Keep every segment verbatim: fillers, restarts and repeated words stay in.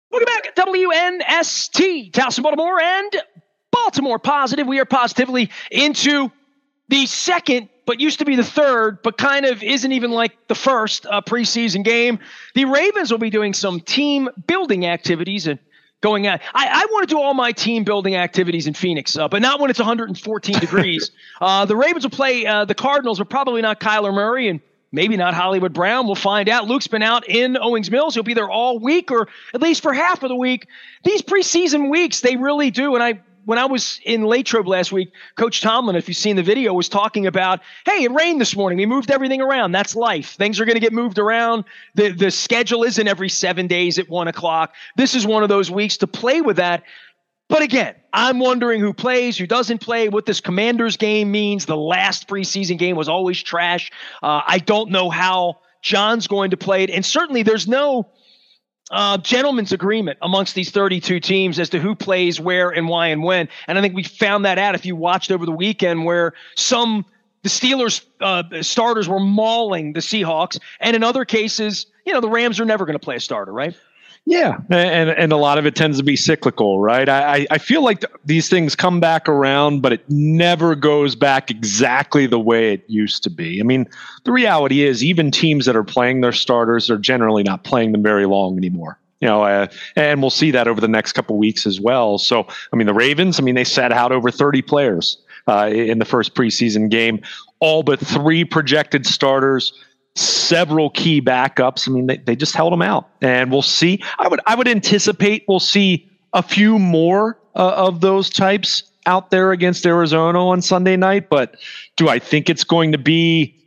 Welcome back, W N S T, Towson, Baltimore, and Baltimore Positive. We are positively into the second, but used to be the third, but kind of isn't even like the first uh, preseason game. The Ravens will be doing some team building activities and going at. I, I want to do all my team building activities in Phoenix, uh, but not when it's one hundred fourteen degrees. Uh, the Ravens will play uh, the Cardinals, but probably not Kyler Murray, and maybe not Hollywood Brown. We'll find out. Luke's been out in Owings Mills. He'll be there all week, or at least for half of the week. These preseason weeks, they really do. And I, when I was in Latrobe last week, Coach Tomlin, if you've seen the video, was talking about, hey, it rained this morning. We moved everything around. That's life. Things are going to get moved around. The, the schedule isn't every seven days at one o'clock. This is one of those weeks to play with that. But again, I'm wondering who plays, who doesn't play, what this Commanders game means. The last preseason game was always trash. Uh, I don't know how John's going to play it. And certainly there's no uh, gentleman's agreement amongst these thirty-two teams as to who plays where and why and when. And I think we found that out if you watched over the weekend where some the Steelers uh, starters were mauling the Seahawks. And in other cases, you know, the Rams are never going to play a starter, right? Yeah, and and a lot of it tends to be cyclical, right? I, I feel like th- these things come back around, but it never goes back exactly the way it used to be. I mean, the reality is even teams that are playing their starters are generally not playing them very long anymore. You know, uh, and we'll see that over the next couple of weeks as well. So, I mean, the Ravens, I mean, they sat out over thirty players uh, in the first preseason game, all but three projected starters. Several key backups. I mean, they, they just held them out, and we'll see. I would I would anticipate we'll see a few more uh, of those types out there against Arizona on Sunday night. But do I think it's going to be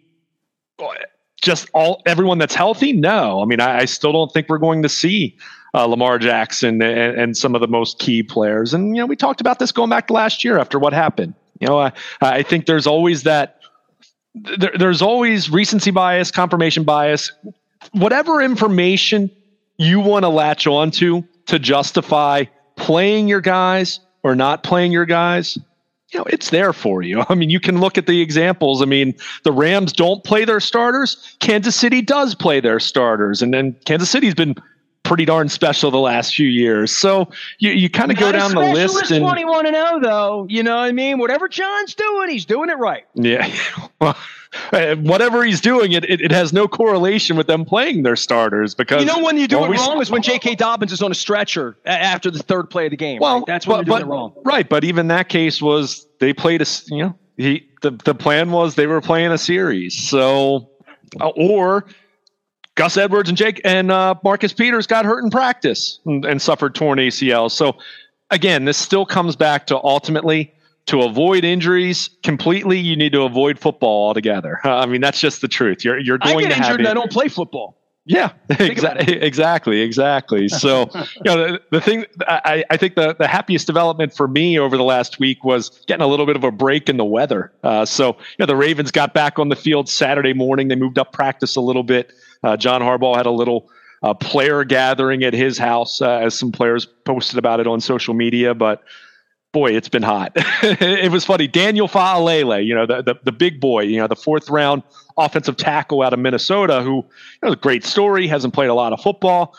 just all everyone that's healthy? No. I mean, I, I still don't think we're going to see uh, Lamar Jackson and, and some of the most key players. And you know, we talked about this going back to last year after what happened. You know, I, I think there's always that. There, there's always recency bias, confirmation bias, whatever information you want to latch onto to justify playing your guys or not playing your guys. You know, it's there for you. I mean, you can look at the examples. I mean, the Rams don't play their starters. Kansas City does play their starters. And then Kansas City's been pretty darn special the last few years. So you, you kind of go down the list. And twenty-one and oh, though. You know what I mean? Whatever John's doing, he's doing it right. Yeah. Well, whatever he's doing, it, it it has no correlation with them playing their starters because you know when you do it wrong is when J K. Dobbins is on a stretcher after the third play of the game. Well, right? That's when but, you're doing but, it wrong. Right, but even that case was they played a you know he the the plan was they were playing a series. So uh, or Gus Edwards and Jake and uh, Marcus Peters got hurt in practice and, and suffered torn A C Ls. So again, this still comes back to ultimately. To avoid injuries completely, you need to avoid football altogether. Uh, I mean, that's just the truth. You're you're going I get to injured have. And I don't play football. Yeah, exactly, exactly, exactly. So, you know, the, the thing I, I think the, the happiest development for me over the last week was getting a little bit of a break in the weather. Uh, so, you know, the Ravens got back on the field Saturday morning. They moved up practice a little bit. Uh, John Harbaugh had a little uh, player gathering at his house, uh, as some players posted about it on social media, but. Boy, it's been hot. It was funny. Daniel Fa'alele, you know, the, the the big boy, you know, the fourth round offensive tackle out of Minnesota, who, you know, a great story, hasn't played a lot of football.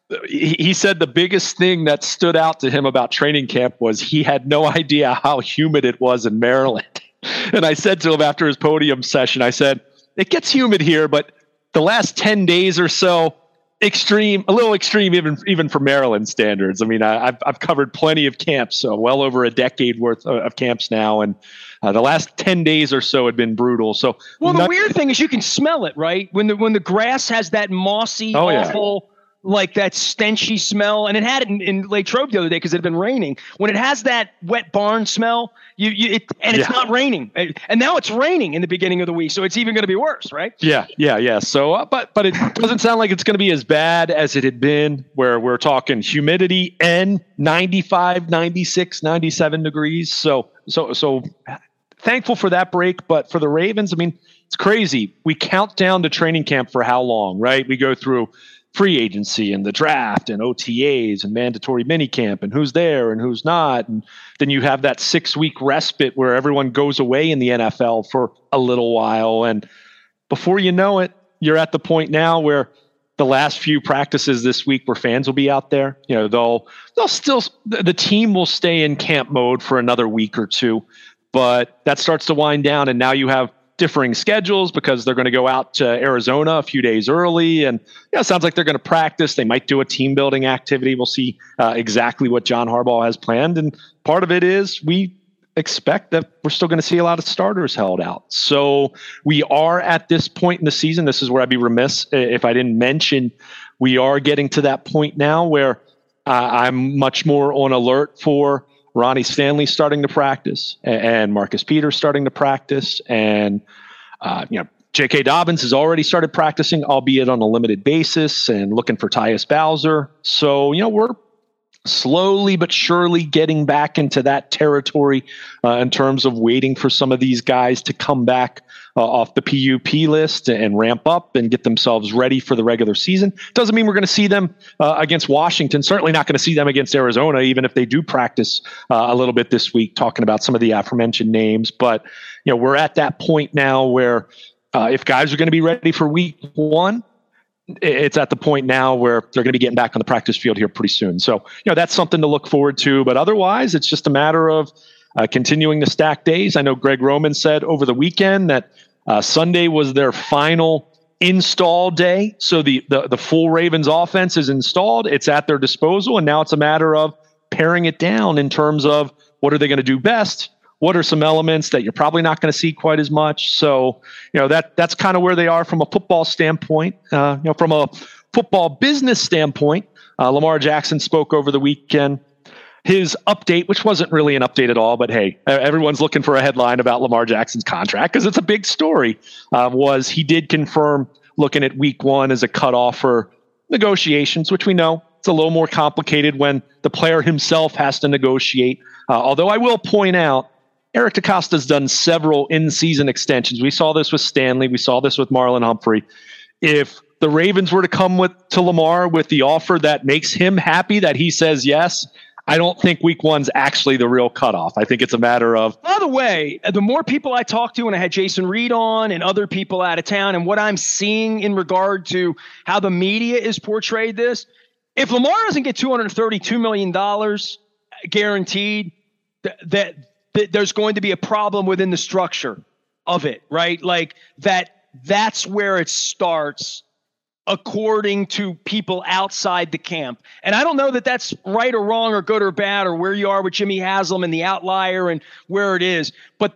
He, he said the biggest thing that stood out to him about training camp was he had no idea how humid it was in Maryland. And I said to him after his podium session, I said, it gets humid here, but the last ten days or so, extreme, a little extreme, even even for Maryland standards. I mean, I, I've I've covered plenty of camps, so well over a decade worth of, of camps now, and uh, the last ten days or so had been brutal. So, well, the not, weird thing is you can smell it, right? When the when the grass has that mossy, oh, awful. Yeah. Like that stenchy smell, and it had it in, in Latrobe the other day because it had been raining. When it has that wet barn smell, you, you it, and it's yeah. not raining, and now it's raining in the beginning of the week, so it's even going to be worse, right? Yeah, yeah, yeah. So, uh, but but it doesn't sound like it's going to be as bad as it had been, where we're talking humidity and ninety-five, ninety-six, ninety-seven degrees. So so so thankful for that break, but for the Ravens, I mean, it's crazy. We count down to training camp for how long, right? We go through free agency and the draft and O T As and mandatory minicamp and who's there and who's not. And then you have that six week respite where everyone goes away in the N F L for a little while. And before you know it, you're at the point now where the last few practices this week where fans will be out there. You know, they'll they'll still the team will stay in camp mode for another week or two, but that starts to wind down, and now you have differing schedules because they're going to go out to Arizona a few days early, and yeah, it sounds like they're going to practice. They might do a team building activity. We'll see uh, exactly what John Harbaugh has planned, and part of it is we expect that we're still going to see a lot of starters held out. So we are at this point in the season. This is where I'd be remiss if I didn't mention we are getting to that point now where uh, I'm much more on alert for Ronnie Stanley starting to practice and Marcus Peters starting to practice. And, uh, you know, J K. Dobbins has already started practicing, albeit on a limited basis, and looking for Tyus Bowser. So, you know, we're slowly but surely getting back into that territory uh, in terms of waiting for some of these guys to come back uh, off the P U P list and ramp up and get themselves ready for the regular season. Doesn't mean we're going to see them uh, against Washington. Certainly not going to see them against Arizona, even if they do practice uh, a little bit this week, talking about some of the aforementioned names. But, you know, we're at that point now where uh, if guys are going to be ready for week one, it's at the point now where they're going to be getting back on the practice field here pretty soon. So, you know, that's something to look forward to. But otherwise, it's just a matter of uh, continuing to stack days. I know Greg Roman said over the weekend that uh, Sunday was their final install day. So the, the, the full Ravens offense is installed. It's at their disposal. And now it's a matter of paring it down in terms of what are they going to do best? What are some elements that you're probably not going to see quite as much? So, you know, that that's kind of where they are from a football standpoint. Uh, you know, from a football business standpoint, uh, Lamar Jackson spoke over the weekend. His update, which wasn't really an update at all, but hey, everyone's looking for a headline about Lamar Jackson's contract because it's a big story, uh, was he did confirm looking at week one as a cutoff for negotiations, which we know it's a little more complicated when the player himself has to negotiate. Uh, although I will point out, Eric DeCosta's done several in-season extensions. We saw this with Stanley. We saw this with Marlon Humphrey. If the Ravens were to come with to Lamar with the offer that makes him happy, that he says yes, I don't think week one's actually the real cutoff. I think it's a matter of... By the way, the more people I talk to, and I had Jason Reed on and other people out of town, and what I'm seeing in regard to how the media is portrayed this, if Lamar doesn't get two hundred thirty-two million dollars guaranteed, th- that... there's going to be a problem within the structure of it, right? Like that, that's where it starts according to people outside the camp. And I don't know that that's right or wrong or good or bad or where you are with Jimmy Haslam and the outlier and where it is, but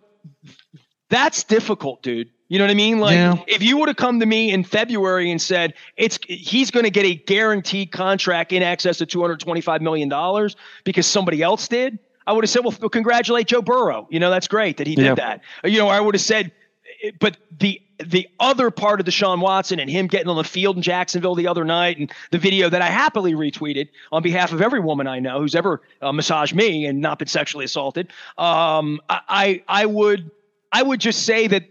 that's difficult, dude. You know what I mean? Like yeah. If you would have come to me in February and said it's he's going to get a guaranteed contract in excess of two hundred twenty-five million dollars because somebody else did, I would have said, well, congratulate Joe Burrow. You know, that's great that he did yeah. that. You know, I would have said, but the the other part of Deshaun Watson and him getting on the field in Jacksonville the other night and the video that I happily retweeted on behalf of every woman I know who's ever uh, massaged me and not been sexually assaulted. Um, I, I would I would just say that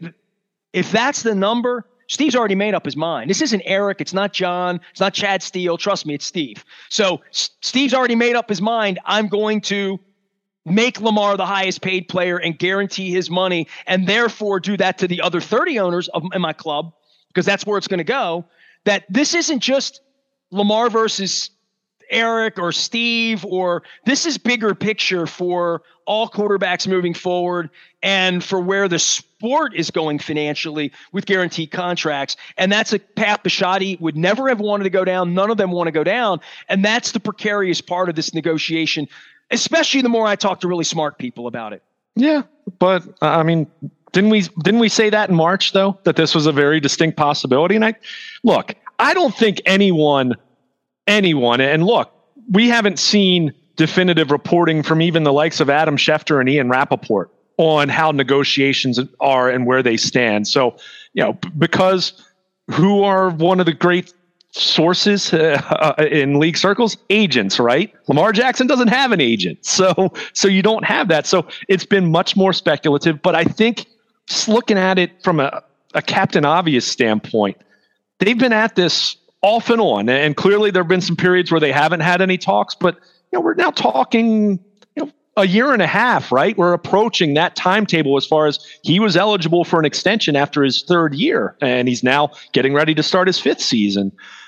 if that's the number, Steve's already made up his mind. This isn't Eric. It's not John. It's not Chad Steele. Trust me, it's Steve. So S- Steve's already made up his mind. I'm going to make Lamar the highest paid player and guarantee his money, and therefore do that to the other thirty owners of in my club, because that's where it's going to go, that this isn't just Lamar versus Eric or Steve, or this is bigger picture for all quarterbacks moving forward and for where the sport is going financially with guaranteed contracts. And that's a path Bisciotti would never have wanted to go down. None of them want to go down. And that's the precarious part of this negotiation, especially the more I talk to really smart people about it. Yeah, but uh, I mean, didn't we didn't we say that in March though, that this was a very distinct possibility? And I look, I don't think anyone, anyone, and look, we haven't seen definitive reporting from even the likes of Adam Schefter and Ian Rappaport on how negotiations are and where they stand. So, you know, b- because who are one of the great sources uh, in league circles? Agents, right? Lamar Jackson doesn't have an agent. So, so you don't have that. So it's been much more speculative, but I think just looking at it from a, a Captain Obvious standpoint, they've been at this off and on, and clearly there've been some periods where they haven't had any talks, but you know, we're now talking, you know, a year and a half, right? We're approaching that timetable as far as he was eligible for an extension after his third year, and he's now getting ready to start his fifth season.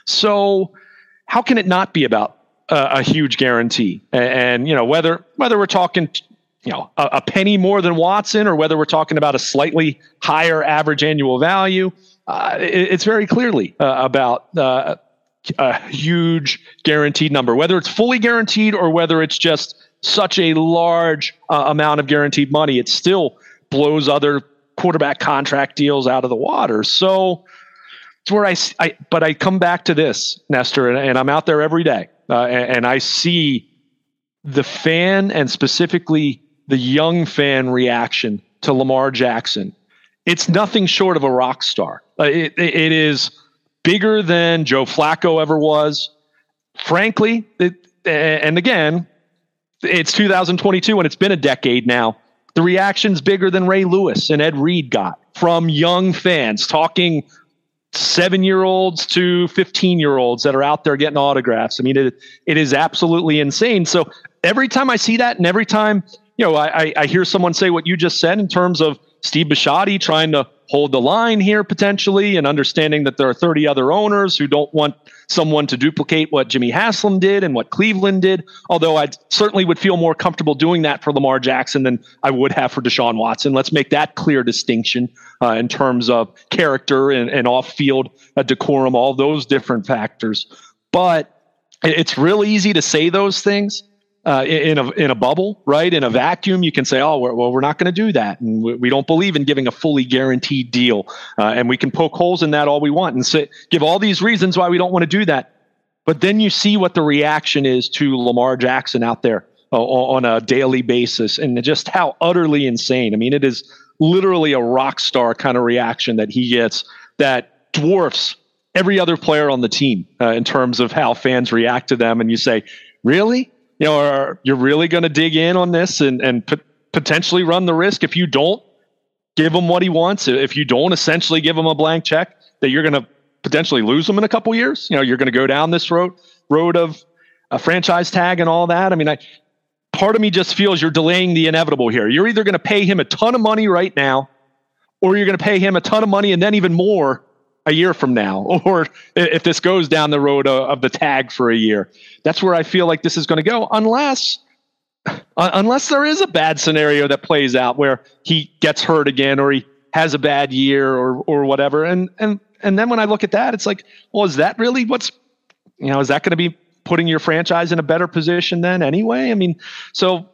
So how can it not be about uh, a huge guarantee? And, and, you know, whether whether we're talking, you know, a, a penny more than Watson or whether we're talking about a slightly higher average annual value, uh, it, it's very clearly uh, about uh, a huge guaranteed number, whether it's fully guaranteed or whether it's just such a large uh, amount of guaranteed money, it still blows other quarterback contract deals out of the water. So it's where I, I but I come back to this, Nestor, and, and I'm out there every day, uh, and, and I see the fan and specifically the young fan reaction to Lamar Jackson. It's nothing short of a rock star. Uh, it, it, it is bigger than Joe Flacco ever was. Frankly, it, and again, it's two thousand twenty-two and it's been a decade now. The reaction's bigger than Ray Lewis and Ed Reed got from young fans, talking seven-year-olds to fifteen-year-olds that are out there getting autographs. I mean, it it is absolutely insane. So every time I see that and every time, you know, I, I hear someone say what you just said in terms of Steve Bisciotti trying to hold the line here potentially and understanding that there are thirty other owners who don't want someone to duplicate what Jimmy Haslam did and what Cleveland did, although I certainly would feel more comfortable doing that for Lamar Jackson than I would have for Deshaun Watson. Let's make that clear distinction uh, in terms of character and, and off-field uh, decorum, all those different factors. But it's real easy to say those things uh, in a in a bubble, right? In a vacuum, you can say, "Oh, we're, well, we're not going to do that, and we, we don't believe in giving a fully guaranteed deal." Uh, and we can poke holes in that all we want and say, give all these reasons why we don't want to do that. But then you see what the reaction is to Lamar Jackson out there uh, on a daily basis, and just how utterly insane. I mean, it is literally a rock star kind of reaction that he gets that dwarfs every other player on the team uh, in terms of how fans react to them. And you say, really? You know, are, you're really going to dig in on this and, and p- potentially run the risk if you don't give him what he wants, if you don't essentially give him a blank check, that you're going to potentially lose him in a couple years? You know, you're going to go down this road road of a franchise tag and all that. I mean, I, part of me just feels you're delaying the inevitable here. You're either going to pay him a ton of money right now, or you're going to pay him a ton of money and then even more a year from now, or if this goes down the road of, of the tag for a year. That's where I feel like this is going to go, unless uh, unless there is a bad scenario that plays out where he gets hurt again or he has a bad year or or whatever. And and and then when I look at that, it's like, well, is that really what's, you know, is that going to be putting your franchise in a better position then anyway? I mean, so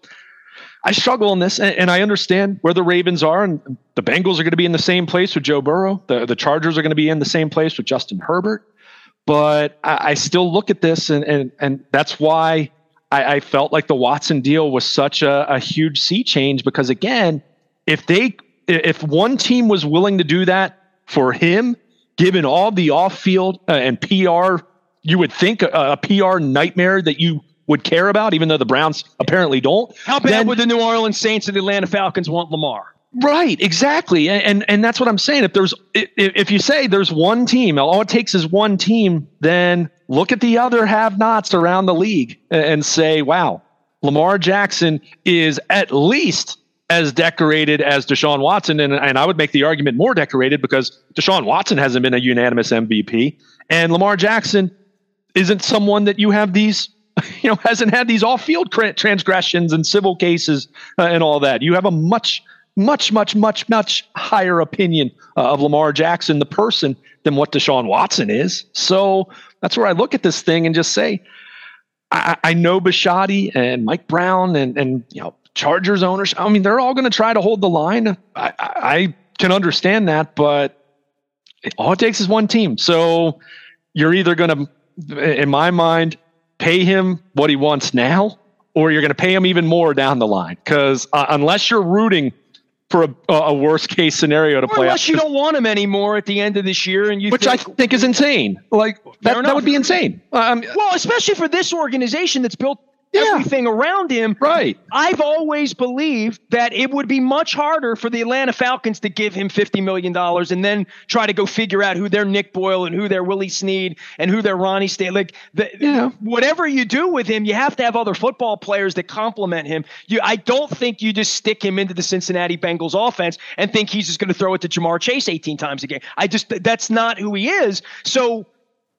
I struggle in this, and, and I understand where the Ravens are, and the Bengals are going to be in the same place with Joe Burrow. The, the Chargers are going to be in the same place with Justin Herbert. But I, I still look at this, and and and that's why I, I felt like the Watson deal was such a, a huge sea change. Because again, if they if one team was willing to do that for him, given all the off-field uh, and P R, you would think a, a P R nightmare that you would care about, even though the Browns apparently don't. How bad then, would the New Orleans Saints and the Atlanta Falcons want Lamar? Right, exactly. And, and and that's what I'm saying. If there's if, if you say there's one team, all it takes is one team, then look at the other have-nots around the league and say, wow, Lamar Jackson is at least as decorated as Deshaun Watson. And, and I would make the argument more decorated because Deshaun Watson hasn't been a unanimous M V P. And Lamar Jackson isn't someone that you have these, you know, hasn't had these off-field transgressions and civil cases uh, and all that. You have a much, much, much, much, much higher opinion uh, of Lamar Jackson, the person, than what Deshaun Watson is. So that's where I look at this thing and just say, I, I know Bisciotti and Mike Brown and, and, you know, Chargers owners, I mean, they're all going to try to hold the line. I, I, I can understand that, but all it takes is one team. So you're either going to, in my mind, pay him what he wants now, or you're going to pay him even more down the line. Because uh, unless you're rooting for a, a worst case scenario to or play unless out, you don't want him anymore at the end of this year, and you which think, I think is insane. Like that, that would be insane. Um, well, especially for this organization that's built Yeah. everything around him. Right. I've always believed that it would be much harder for the Atlanta Falcons to give him fifty million dollars and then try to go figure out who their Nick Boyle and who their Willie Snead and who their Ronnie State. Like, the, Yeah. whatever you do with him, you have to have other football players that complement him. You, I don't think you just stick him into the Cincinnati Bengals offense and think he's just going to throw it to Jamar Chase eighteen times a game. I just, that's not who he is. So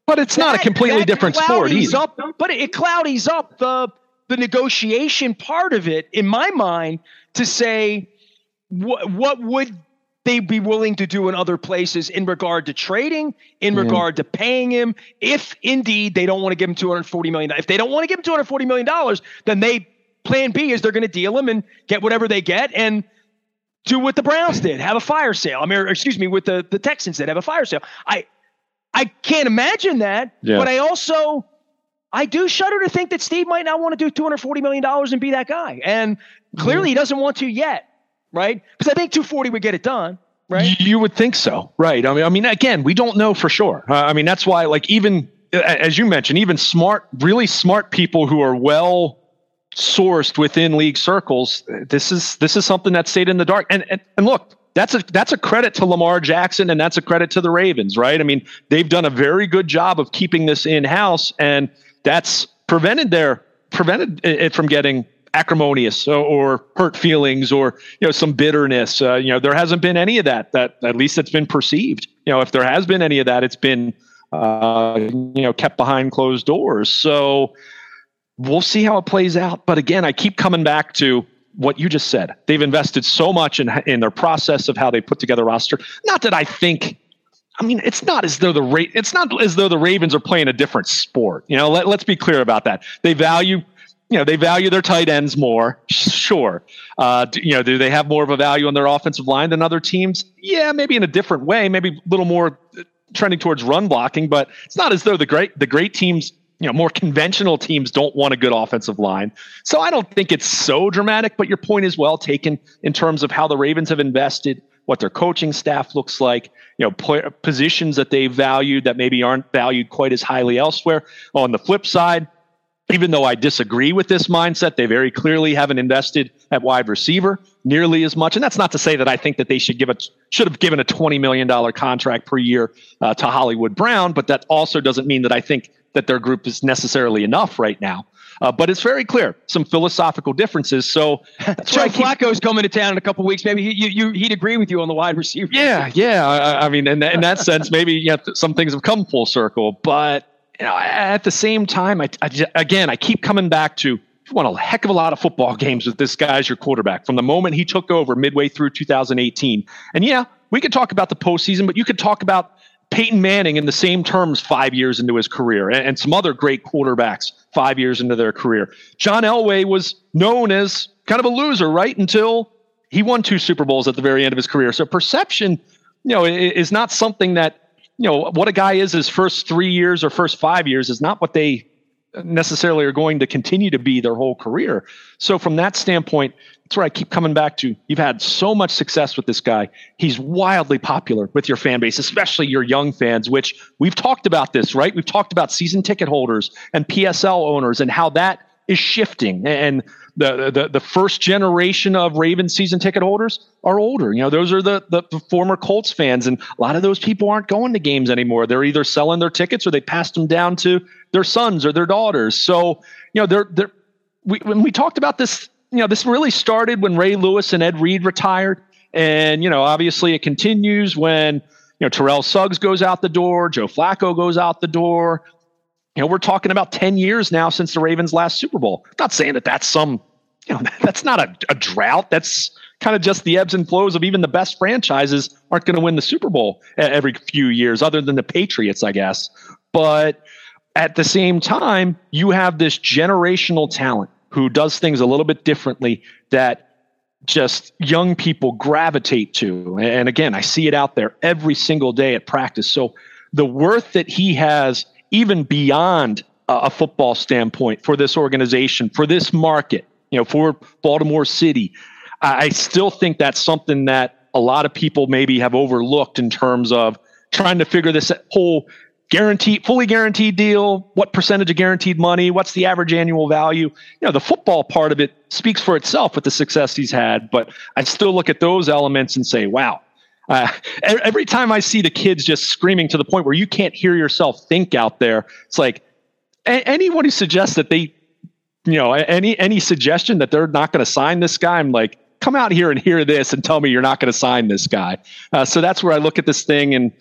But it's not that, a completely different sport either. Up, but it cloudies up the the negotiation part of it, in my mind, to say what what would they be willing to do in other places in regard to trading, in mm. regard to paying him, if indeed they don't want to give him two hundred forty million dollars. If they don't want to give him two hundred forty million dollars, then they plan B is they're going to deal him and get whatever they get and do what the Browns did, have a fire sale. I mean, or, excuse me, what the, the Texans did, have a fire sale. I I can't imagine that, yeah. but I also, I do shudder to think that Steve might not want to do two hundred forty million dollars and be that guy. And clearly mm. he doesn't want to yet. Right? Because I think two forty would get it done, right? You would think so, right? I mean, I mean, again, we don't know for sure. Uh, I mean, that's why, like, even as you mentioned, even smart, really smart people who are well sourced within league circles, this is this is something that stayed in the dark. And and, and look, that's a that's a credit to Lamar Jackson, and that's a credit to the Ravens, right? I mean, they've done a very good job of keeping this in house, and that's prevented their prevented it from getting acrimonious or, or hurt feelings or, you know, some bitterness. Uh, you know, there hasn't been any of that, that at least it's been perceived. You know, if there has been any of that, it's been, uh, you know, kept behind closed doors. So we'll see how it plays out. But again, I keep coming back to what you just said. They've invested so much in, in their process of how they put together a roster. Not that I think, I mean, it's not as though the Ra- it's not as though the Ravens are playing a different sport. You know, let, let's be clear about that. They value You know, they value their tight ends more. Sure. Uh, do, you know, do they have more of a value on their offensive line than other teams? Yeah, maybe in a different way, maybe a little more trending towards run blocking, but it's not as though the great, the great teams, you know, more conventional teams don't want a good offensive line. So I don't think it's so dramatic, but your point is well taken in terms of how the Ravens have invested, what their coaching staff looks like, you know, play, positions that they valued that maybe aren't valued quite as highly elsewhere. On the flip side, even though I disagree with this mindset, they very clearly haven't invested at wide receiver nearly as much. And that's not to say that I think that they should give a should have given a twenty million dollars contract per year uh, to Hollywood Brown, but that also doesn't mean that I think that their group is necessarily enough right now. Uh, but it's very clear, some philosophical differences. So that's Joe Flacco's coming to town in a couple of weeks. Maybe he, you, you, he'd agree with you on the wide receiver. Yeah, yeah. I, I mean, in, in that sense, maybe you know, some things have come full circle, but you know, at the same time, I, I, again, I keep coming back to you won a heck of a lot of football games with this guy as your quarterback from the moment he took over midway through two thousand eighteen. And yeah, we could talk about the postseason, but you could talk about Peyton Manning in the same terms five years into his career and, and some other great quarterbacks five years into their career. John Elway was known as kind of a loser, right? Until he won two Super Bowls at the very end of his career. So perception, you know, is not something that, you know, what a guy is his first three years or first five years is not what they necessarily are going to continue to be their whole career. So from that standpoint, that's where I keep coming back to. You've had so much success with this guy. He's wildly popular with your fan base, especially your young fans, which we've talked about this, right? We've talked about season ticket holders and P S L owners and how that is shifting. And the, the, the first generation of Ravens season ticket holders are older. You know, those are the, the, the former Colts fans. And a lot of those people aren't going to games anymore. They're either selling their tickets or they passed them down to their sons or their daughters. So, you know, they're, they're, we, when we talked about this, you know, this really started when Ray Lewis and Ed Reed retired. And, you know, obviously it continues when, you know, Terrell Suggs goes out the door, Joe Flacco goes out the door. You know, we're talking about ten years now since the Ravens' last Super Bowl. I'm not saying that that's some, you know, that's not a, a drought. That's kind of just the ebbs and flows of even the best franchises aren't going to win the Super Bowl every few years, other than the Patriots, I guess. But at the same time, you have this generational talent who does things a little bit differently that just young people gravitate to. And again, I see it out there every single day at practice. So the worth that he has, even beyond a football standpoint, for this organization, for this market, you know, for Baltimore City, I still think that's something that a lot of people maybe have overlooked in terms of trying to figure this whole guaranteed, fully guaranteed deal. What percentage of guaranteed money? What's the average annual value? You know, the football part of it speaks for itself with the success he's had, but I still look at those elements and say, wow. Uh, every time I see the kids just screaming to the point where you can't hear yourself think out there, it's like a- anyone who suggests that they, you know, any any suggestion that they're not going to sign this guy, I'm like, come out here and hear this and tell me you're not going to sign this guy. Uh, so that's where I look at this thing, and you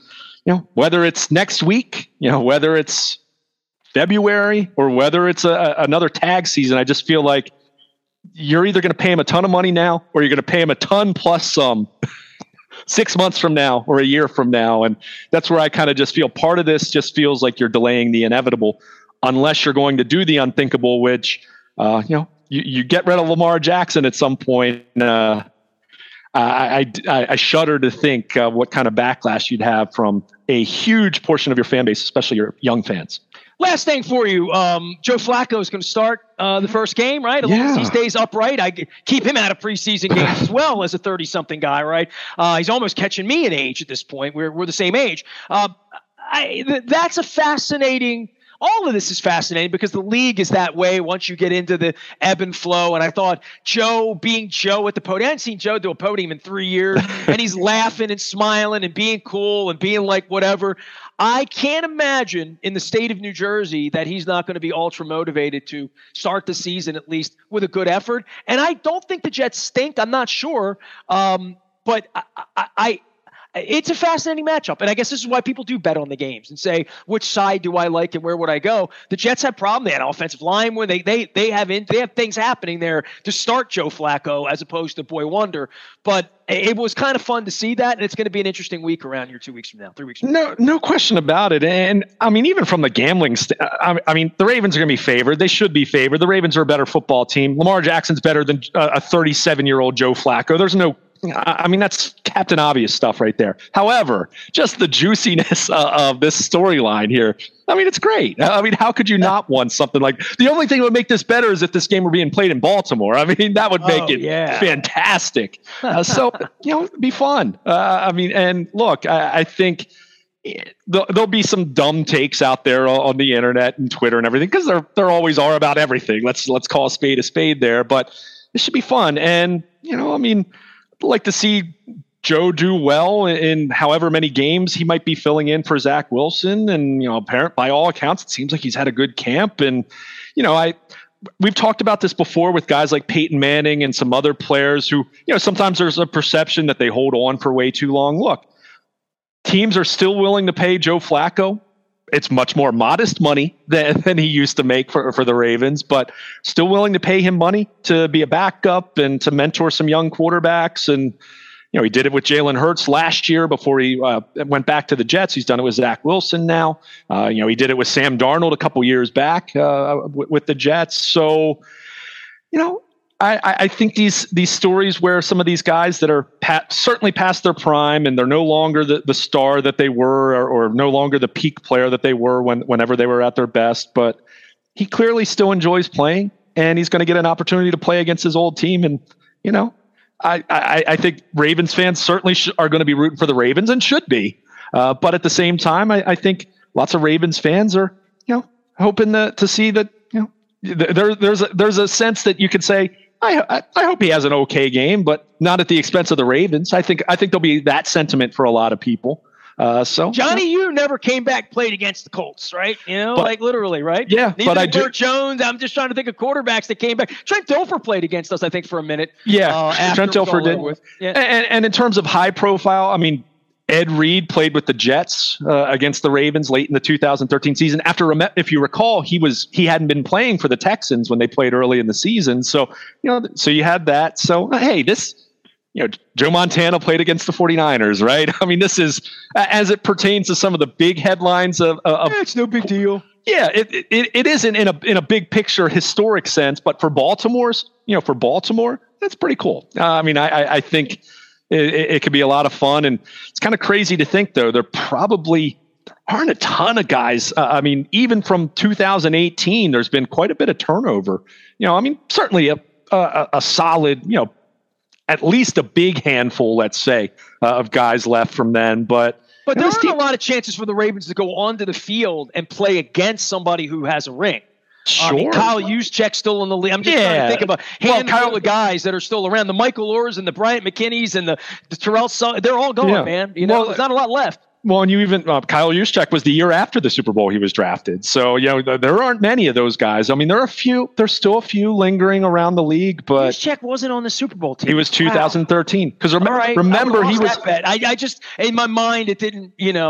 you know, whether it's next week, you know, whether it's February or whether it's a, another tag season, I just feel like you're either going to pay him a ton of money now or you're going to pay him a ton plus some six months from now or a year from now. And that's where I kind of just feel part of this just feels like you're delaying the inevitable unless you're going to do the unthinkable, which, uh, you know, you, you get rid of Lamar Jackson at some point. Uh, I, I, I shudder to think uh, what kind of backlash you'd have from a huge portion of your fan base, especially your young fans. Last thing for you, um, Joe Flacco is going to start uh, the first game, right? As long yeah. as he stays upright, I keep him out of preseason games as well as a thirty-something guy, right? Uh, he's almost catching me in age at this point. We're we're the same age. Uh, I, th- that's a fascinating. All of this is fascinating because the league is that way once you get into the ebb and flow. And I thought Joe being Joe at the podium, I hadn't seen Joe do a podium in three years, and he's laughing and smiling and being cool and being like whatever. I can't imagine in the state of New Jersey that he's not going to be ultra motivated to start the season at least with a good effort. And I don't think the Jets stink. I'm not sure. Um, but I, I, I It's a fascinating matchup, and I guess this is why people do bet on the games and say, which side do I like and where would I go? The Jets have problem. They had an offensive line where they they they have in, they have things happening there to start Joe Flacco as opposed to Boy Wonder. But it was kind of fun to see that, and it's going to be an interesting week around here two weeks from now, three weeks from now. No, no question about it. And I mean, even from the gambling, st- I, I mean, the Ravens are going to be favored. They should be favored. The Ravens are a better football team. Lamar Jackson's better than uh, a thirty-seven-year-old Joe Flacco. There's no I mean, that's Captain Obvious stuff right there. However, just the juiciness uh, of this storyline here. I mean, it's great. I mean, how could you not want something like the only thing that would make this better is if this game were being played in Baltimore. I mean, that would make oh, it yeah. fantastic. Uh, so, you know, it'd be fun. Uh, I mean, and look, I, I think there'll be some dumb takes out there on the internet and Twitter and everything because there there always are about everything. Let's let's call a spade a spade there. But it should be fun. And, you know, I mean, like to see Joe do well in however many games he might be filling in for Zach Wilson. And, you know, apparent by all accounts, it seems like he's had a good camp. And, you know, I, we've talked about this before with guys like Peyton Manning and some other players who, you know, sometimes there's a perception that they hold on for way too long. Look, teams are still willing to pay Joe Flacco. It's much more modest money than, than he used to make for, for the Ravens, but still willing to pay him money to be a backup and to mentor some young quarterbacks. And, you know, he did it with Jalen Hurts last year before he uh, went back to the Jets. He's done it with Zach Wilson now. Uh, you know, he did it with Sam Darnold a couple years back uh, with, with the Jets. So, you know, I, I think these these stories where some of these guys that are pat, certainly past their prime and they're no longer the, the star that they were or, or no longer the peak player that they were when whenever they were at their best, but he clearly still enjoys playing and he's going to get an opportunity to play against his old team. And, you know, I, I, I think Ravens fans certainly sh- are going to be rooting for the Ravens and should be. Uh, but at the same time, I, I think lots of Ravens fans are, you know, hoping to, to see that, you know, there, there's a, there's a sense that you could say, I, I hope he has an okay game, but not at the expense of the Ravens. I think I think there'll be that sentiment for a lot of people. Uh, so Johnny, you never came back, played against the Colts, right? You know, but, like literally, right? Yeah, Neither but I did do. Burt Jones. I'm just trying to think of quarterbacks that came back. Trent Dilfer played against us, I think, for a minute. Yeah, uh, Trent Dilfer did. With. Yeah. And, and in terms of high profile, I mean, Ed Reed played with the Jets uh, against the Ravens late in the two thousand thirteen season. After, if you recall, he was he hadn't been playing for the Texans when they played early in the season. So, you know, so you had that. So, hey, this, you know, Joe Montana played against the 49ers, right? I mean, this is as it pertains to some of the big headlines of. of yeah, it's no big deal. Yeah, it, it it isn't in a in a big picture historic sense, but for Baltimore's, you know, for Baltimore, that's pretty cool. Uh, I mean, I I, I think. It, it could be a lot of fun. And it's kind of crazy to think, though, there probably there aren't a ton of guys. Uh, I mean, even from two thousand eighteen, there's been quite a bit of turnover. You know, I mean, certainly a, a, a solid, you know, at least a big handful, let's say, uh, of guys left from then. But but there aren't team- a lot of chances for the Ravens to go onto the field and play against somebody who has a ring. Sure. I mean, Kyle Juszczyk still in the league. I'm just yeah. trying to think of a handful well, Kyle, of guys that are still around. The Michael Orrs and the Bryant McKinneys and the, the Terrell Suggs, they're all gone, yeah. man. You know, well, there's not a lot left. Well, and you even uh, Kyle Juszczyk was the year after the Super Bowl he was drafted. So, you know, th- there aren't many of those guys. I mean, there are a few. There's still a few lingering around the league, but Juszczyk wasn't on the Super Bowl team. He was two thousand thirteen because wow. rem- right. remember he was. I, I just in my mind it didn't. You know.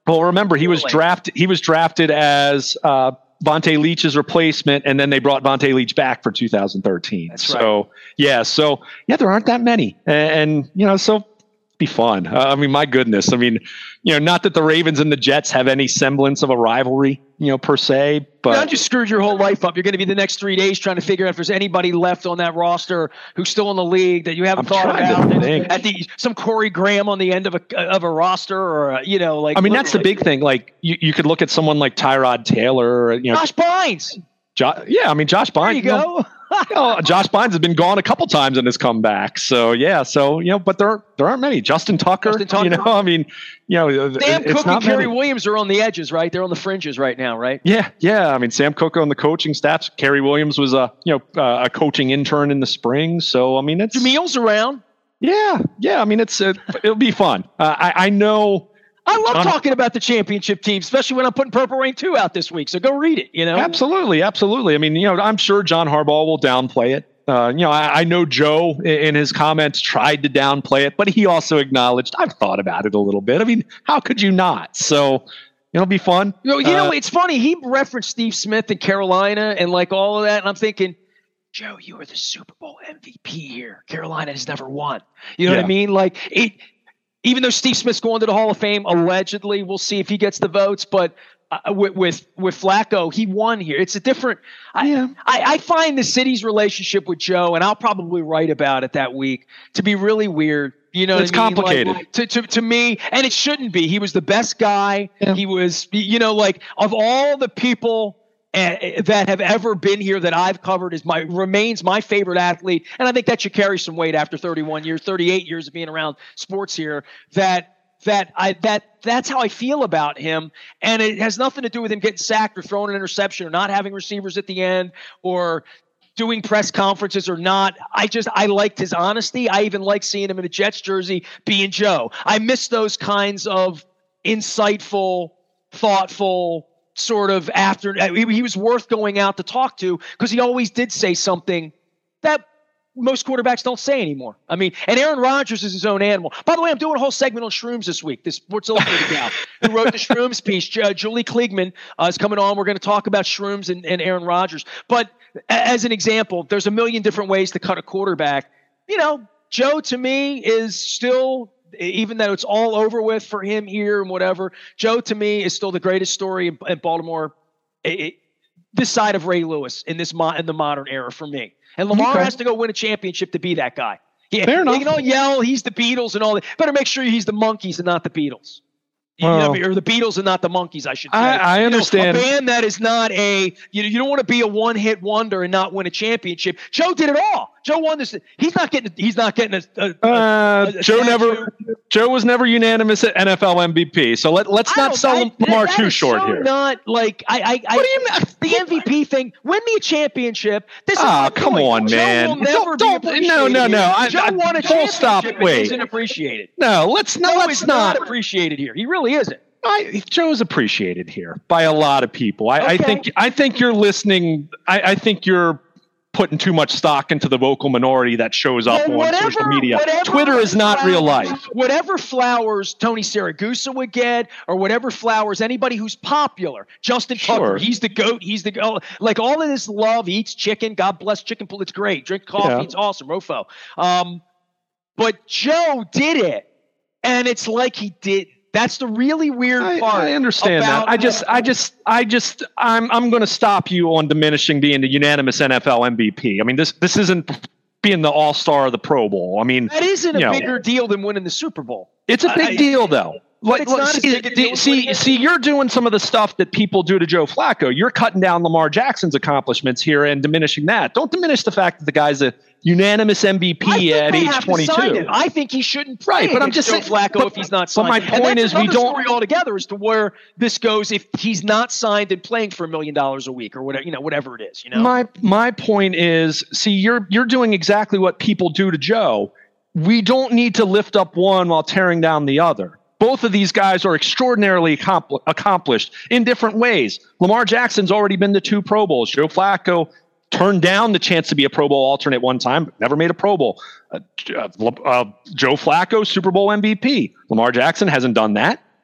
Well, remember he was drafted. He was drafted as uh, Vontae Leach's replacement, and then they brought Vontae Leach back for two thousand thirteen. That's so right. yeah, so yeah, there aren't that many, and, and you know, so be fun. Uh, I mean, my goodness. I mean, you know, not that the Ravens and the Jets have any semblance of a rivalry, you know, per se, but you just screwed your whole life up. You're going to be the next three days trying to figure out if there's anybody left on that roster who's still in the league that you haven't I'm thought trying about. to think. At the some Corey Graham on the end of a of a roster, or a, you know, like I mean, that's the big thing. Like you, you could look at someone like Tyrod Taylor, or, you know, Josh Bynes. Jo- yeah, I mean, Josh Bynes. There you you know, go. you know, Josh Bynes has been gone a couple times in his comeback. So yeah, so you know, but there there aren't many. Justin Tucker, Justin Tucker. you know, I mean, you know, Sam it, it's Cook not and Kerry many. Williams are on the edges, right? They're on the fringes right now, right? Yeah, yeah. I mean, Sam Cook on the coaching staff. Kerry Williams was a you know uh, a coaching intern in the spring. So I mean, it's Jamil's around. Yeah, yeah. I mean, it's uh, it'll be fun. Uh, I I know. I love John, talking about the championship team, especially when I'm putting Purple Rain two out this week. So go read it, you know? Absolutely, absolutely. I mean, you know, I'm sure John Harbaugh will downplay it. Uh, you know, I, I know Joe in, in his comments tried to downplay it, but he also acknowledged, I've thought about it a little bit. I mean, how could you not? So it'll be fun. You know, you uh, know, it's funny. He referenced Steve Smith in Carolina and like all of that. And I'm thinking, Joe, you are the Super Bowl M V P here. Carolina has never won. You know yeah. what I mean? Like it. Even though Steve Smith's going to the Hall of Fame, allegedly, we'll see if he gets the votes. But uh, with, with with Flacco, he won here. It's a different. I, Yeah. I, I find the city's relationship with Joe, and I'll probably write about it that week, to be really weird. You know, It's what I mean? complicated. Like, to, to to me, and it shouldn't be. He was the best guy. Yeah. He was, you know, like of all the people Uh, that have ever been here that I've covered, is my remains my favorite athlete, and I think that should carry some weight after thirty-one years, thirty-eight years of being around sports here. That that I that that's how I feel about him, and it has nothing to do with him getting sacked or throwing an interception or not having receivers at the end or doing press conferences or not. I just I liked his honesty. I even like seeing him in a Jets jersey being Joe. I miss those kinds of insightful, thoughtful. Sort of after he was worth going out to talk to, because he always did say something that most quarterbacks don't say anymore. I mean, and Aaron Rodgers is his own animal. By the way, I'm doing a whole segment on shrooms this week. This Sports Illustrated gal who wrote the shrooms piece, uh, Julie Kliegman, uh, is coming on. We're going to talk about shrooms and, and Aaron Rodgers. But as an example, there's a million different ways to cut a quarterback. You know, Joe to me is still, even though it's all over with for him here and whatever, Joe to me is still the greatest story in, in Baltimore, it, it, this side of Ray Lewis in this mo- in the modern era for me. And Lamar Okay. has to go win a championship to be that guy. Yeah, Fair enough. You know, yell, he's the Beatles and all that. Better make sure he's the Monkees and not the Beatles. You know, Well, or the Beatles and not the Monkees, I should say. I, I You know, understand. a band that is not a, you know, you don't want to be a one-hit wonder and not win a championship. Joe did it all. Joe won this. He's not getting. He's not getting a. a, a, Uh, a Joe statue. never. Joe was never unanimous at N F L M V P. So let let's I not don't- sell that- Lamar that too is short so here. Not like I. I, I What do you mean? The M V P thing. Win me a championship. This is Ah, my come point. on, Joe man. will never Don't- be don't- appreciated no, no, no. here. I- Joe I- won a full stop. championship and Wait. isn't appreciated. No, let's no, Joe let's is not. not appreciated here. He really isn't. I, Joe's appreciated here by a lot of people. I, I Okay. think I think you're listening. I, I think you're putting too much stock into the vocal minority that shows up Well, on whatever- social media. whatever Twitter is not real flowers- life. Whatever flowers Tony Siragusa would get, or whatever flowers anybody who's popular, Justin Sure. Tucker, he's the GOAT, he's the go. Like all of this love, he eats chicken. God bless chicken pool. It's great. Drink coffee. Yeah. It's awesome. Rofo. Um, but Joe did it, and it's like he did. That's the really weird I, part. I understand about- that. I just, I just, I just, I'm, I'm going to stop you on diminishing being the unanimous N F L M V P. I mean, this, this isn't being the All Star of the Pro Bowl. I mean, that isn't a you know, bigger deal than winning the Super Bowl. it's a big I- deal, though. Like, it's not as see, big a deal as see, winning see, you're doing some of the stuff that people do to Joe Flacco. You're cutting down Lamar Jackson's accomplishments here and diminishing that. Don't diminish the fact that the guy's a unanimous M V I think P at they age have to sign twenty-two. him. I think he shouldn't play Right, but I'm against just Joe saying- Flacco but- if he's not but signed. my And point that's is we another don't- story altogether as to where this goes if he's not signed and playing for a million dollars a week or whatever, you know, whatever it is. You know, My my point is, see, you're you're doing exactly what people do to Joe. We don't need to lift up one while tearing down the other. Both of these guys are extraordinarily accompli- accomplished in different ways. Lamar Jackson's already been to two Pro Bowls. Joe Flacco turned down the chance to be a Pro Bowl alternate one time, but never made a Pro Bowl. Uh, uh, uh, Joe Flacco, Super Bowl M V P. Lamar Jackson hasn't done that.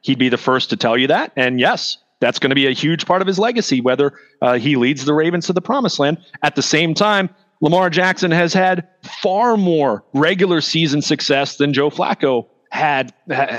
he'd be the first to tell you that. And yes, that's going to be a huge part of his legacy, whether uh, he leads the Ravens to the promised land. At the same time, Lamar Jackson has had far more regular season success than Joe Flacco had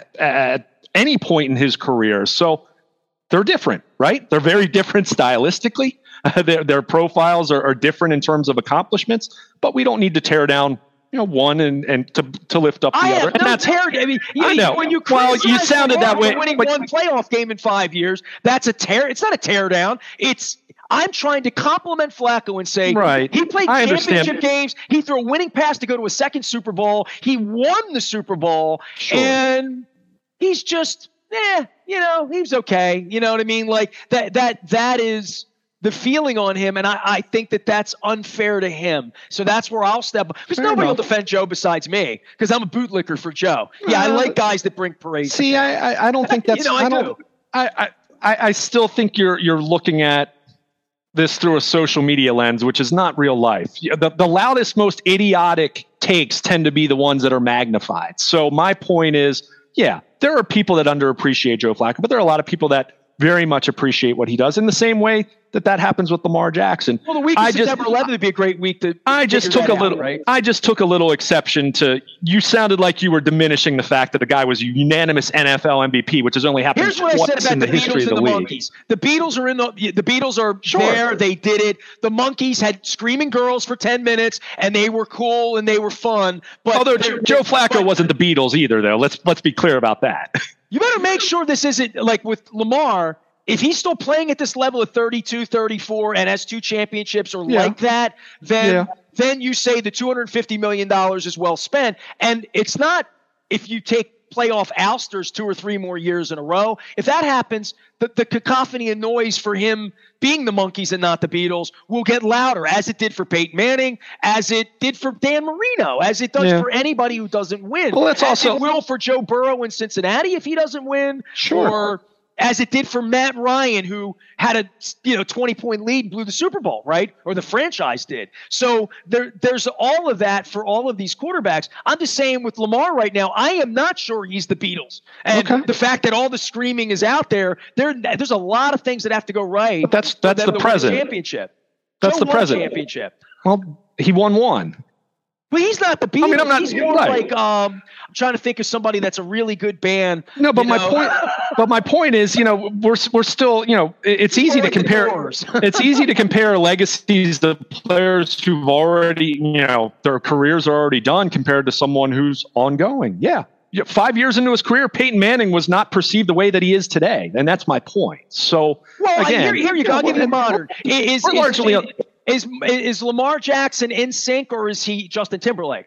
at any point in his career. So they're different, right? They're very different stylistically. Uh, their, their profiles are, are different in terms of accomplishments, but we don't need to tear down you know, one and, and to to lift up the I other. have And no that's tear. I mean, you, I know. when you Well, you criticize sounded Lamar that way, for winning but- one playoff game in five years, that's a tear. It's not a tear down. It's I'm trying to compliment Flacco and say Right. he played I championship understand. games. He threw a winning pass to go to a second Super Bowl. He won the Super Bowl, Sure. and he's just, eh, you know, he's okay. You know what I mean? Like that. That that is the feeling on him, and I, I think that that's unfair to him. So that's where I'll step up. Because Fair nobody enough. will defend Joe besides me, because I'm a bootlicker for Joe. Yeah, I Uh, like guys that bring parades. See, I, I, I don't think that's. You know, I don't. do. I, I, I still think you're you're looking at this through a social media lens, which is not real life. The, the loudest, most idiotic takes tend to be the ones that are magnified. So my point is, yeah, there are people that underappreciate Joe Flacco, but there are a lot of people that very much appreciate what he does in the same way that that happens with Lamar Jackson. Well, the week of I just- September eleventh would be a great week to. I just figure took a that out, little. right? I just took a little exception to. You sounded like you were diminishing the fact that the guy was a unanimous N F L M V P, which has only happened Here's what I once said about in the, the, history Beatles of the, and the league. Monkees. The Beatles are in the. The Beatles are Sure. there. They did it. The Monkees had screaming girls for ten minutes, and they were cool and they were fun. But Although they're- Joe Flacco but wasn't the Beatles either, though. Let's let's be clear about that. You better make sure this isn't like with Lamar. If he's still playing at this level of thirty-two, thirty-four and has two championships or Yeah. like that, then Yeah. then you say the two hundred fifty million dollars is well spent. And it's not if you take playoff ousters two or three more years in a row. If that happens, the, the cacophony and noise for him being the Monkees and not the Beatles will get louder, as it did for Peyton Manning, as it did for Dan Marino, as it does Yeah. for anybody who doesn't win. Well, that's as also- it will for Joe Burrow in Cincinnati if he doesn't win. Sure. Or as it did for Matt Ryan, who had a you know twenty point lead and blew the Super Bowl, right? Or the franchise did. So there, there's all of that for all of these quarterbacks. I'm just saying with Lamar right now, I am not sure he's the Beatles. And Okay. the fact that all the screaming is out there, there there's a lot of things that have to go right. But that's for that's them the to win a present. championship. That's Joe the won a present. championship. Well, he won one. But he's not the Beatles. mean, I'm not- he's more right. like um, I'm trying to think of somebody that's a really good band. No, but you my know? point. But my point is, you know, we're we're still, you know, it- it's easy to like the compare. Doors. It's easy to compare legacies of players who've already, you know, their careers are already done compared to someone who's ongoing. Yeah. Yeah, five years into his career, Peyton Manning was not perceived the way that he is today, and that's my point. So Well, again, here, here you go. I'll give you the modern. Is, we're is, largely is, is is Lamar Jackson in sync or is he Justin Timberlake?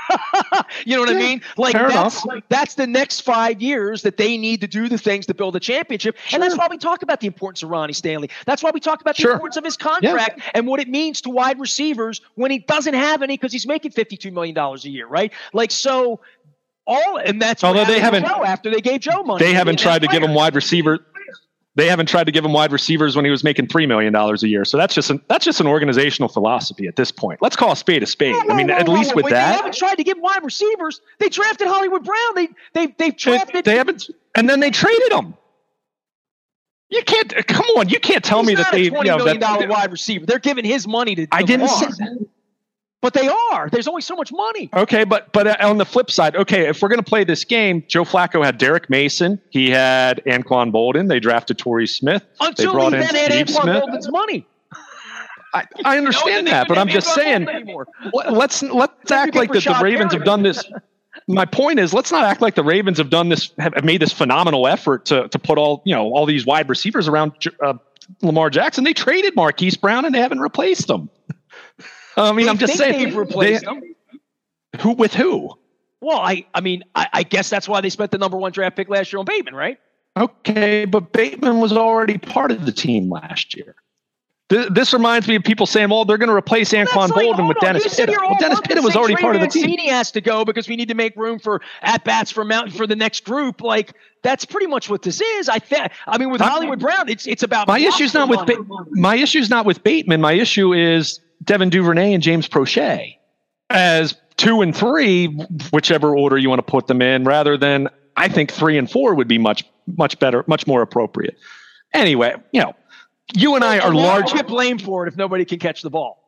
You know what I Yeah, mean? Like fair that's enough. that's the next five years that they need to do the things to build a championship, and that's Sure. why we talk about the importance of Ronnie Stanley. That's why we talk about the Sure. importance of his contract and what it means to wide receivers when he doesn't have any because he's making fifty-two million dollars a year, right? Like so. All and that's what Although they happened to haven't- Joe after they gave Joe money. they haven't He tried didn't to give have him wide receiver. They haven't tried to give him wide receivers when he was making three million dollars a year. So that's just an that's just an organizational philosophy at this point. Let's call a spade a spade. Whoa, I mean, whoa, at whoa, least whoa, with wait, they that, haven't tried to give wide receivers. They drafted Hollywood Brown. They they they they, drafted. they haven't, and then they traded him. You can't come on. You can't tell he's me not that they. a You twenty know, million dollar that, wide receiver. They're giving his money to. I to didn't Lamar. say that. But they are. There's only so much money. Okay, but but uh, on the flip side, okay, if we're going to play this game, Joe Flacco had Derek Mason, he had Anquan Bolden, they drafted Torrey Smith, Until they brought he in then had Steve Anquan Smith. Bolden's money. I, I understand No, that, but they I'm didn't just have Anquan saying, Bolden anymore. let- let's let's Then you act get like that the Rashad Ravens have Perriman. done this. My point is, let's not act like the Ravens have done this, have made this phenomenal effort to to put all you know all these wide receivers around uh, Lamar Jackson. They traded Marquise Brown and they haven't replaced them. I mean, They I'm just think saying, they've replaced they- them. who with who? Well, I I mean I, I guess that's why they spent the number one draft pick last year on Bateman, right? Okay, but Bateman was already part of the team last year. Th- This reminds me of people saying, well, they're going to replace That's Anquan like, Bolden hold with on, Dennis you sit Pitta. here all Well, Dennis month Pitta and was say already Trey part of the team. Mancini has to go because we need to make room for at bats for Mountain for the next group. Like that's pretty much what this is. I think. I mean, with My- Hollywood Brown, it's it's about My issue's not with ba- my issue's not with Bateman. My issue is Devin Duvernay and James Prochet as two and three, whichever order you want to put them in, rather than I think three and four would be much much better, much more appropriate. Anyway, you know, you and I are large. Get blamed for it if nobody can catch the ball.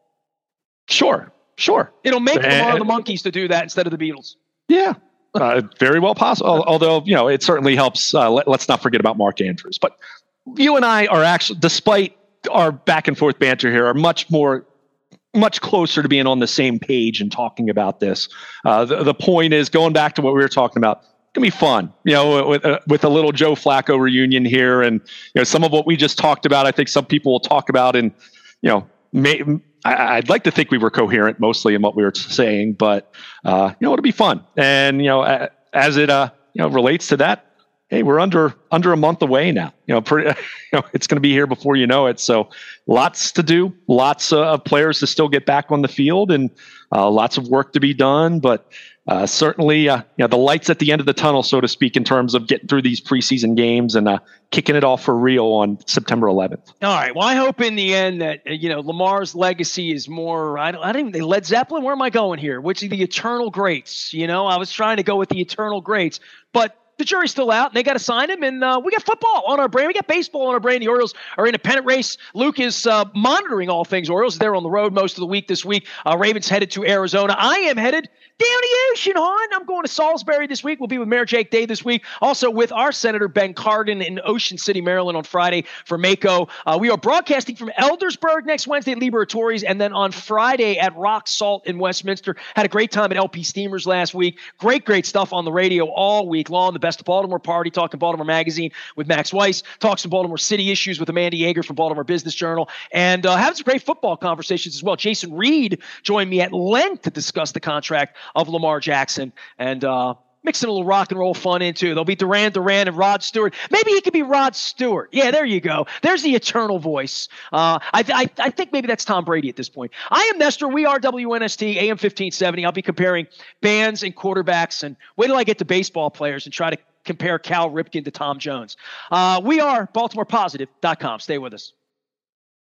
Sure, sure. It'll make and, Lamar the Monkees to do that instead of the Beatles. Yeah, uh, very well possible. Although, you know, it certainly helps. Uh, let, let's not forget about Mark Andrews. But you and I are actually, despite our back and forth banter here, are much more, much closer to being on the same page and talking about this. Uh, the, the point is, going back to what we were talking about, it's gonna be fun, you know, with, uh, with a little Joe Flacco reunion here, and you know, some of what we just talked about. I think some people will talk about, and you know, may, I, I'd like to think we were coherent mostly in what we were saying, but uh, you know, it'll be fun, and you know, as it uh, you know relates to that. Hey, we're under under a month away now. You know, pretty, you know, it's going to be here before you know it. So, lots to do, lots uh, of players to still get back on the field, and uh, lots of work to be done. But uh, certainly, uh, you know, the lights at the end of the tunnel, so to speak, in terms of getting through these preseason games and uh, kicking it off for real on September eleventh. All right. Well, I hope in the end that you know Lamar's legacy is more. I don't. I don't even. Led Zeppelin. Where am I going here? Which of the eternal greats? You know, I was trying to go with the eternal greats, but the jury's still out, and they got to sign him, and uh, we got football on our brain. We got baseball on our brain. The Orioles are in a pennant race. Luke is uh, monitoring all things Orioles. They're on the road most of the week this week. Uh, Ravens headed to Arizona. I am headed down the ocean, hon. I'm going to Salisbury this week. We'll be with Mayor Jake Day this week. Also with our Senator Ben Cardin in Ocean City, Maryland on Friday for Mako. Uh, we are broadcasting from Eldersburg next Wednesday at Liberatories, and then on Friday at Rock Salt in Westminster. Had a great time at L P Steamers last week. Great, great stuff on the radio all week long. The Best of Baltimore Party, talking Baltimore Magazine with Max Weiss. Talks some Baltimore City issues with Amanda Yeager from Baltimore Business Journal. And uh, having some great football conversations as well. Jason Reed joined me at length to discuss the contract of Lamar Jackson, and uh, mixing a little rock and roll fun into. There'll be Duran Duran and Rod Stewart. Maybe he could be Rod Stewart. Yeah, there you go. There's the eternal voice. Uh, I, I, I think maybe that's Tom Brady at this point. I am Nestor. We are W N S T, A M fifteen seventy. I'll be comparing bands and quarterbacks, and wait till I get to baseball players and try to compare Cal Ripken to Tom Jones. Uh, we are Baltimore Positive dot com. Stay with us.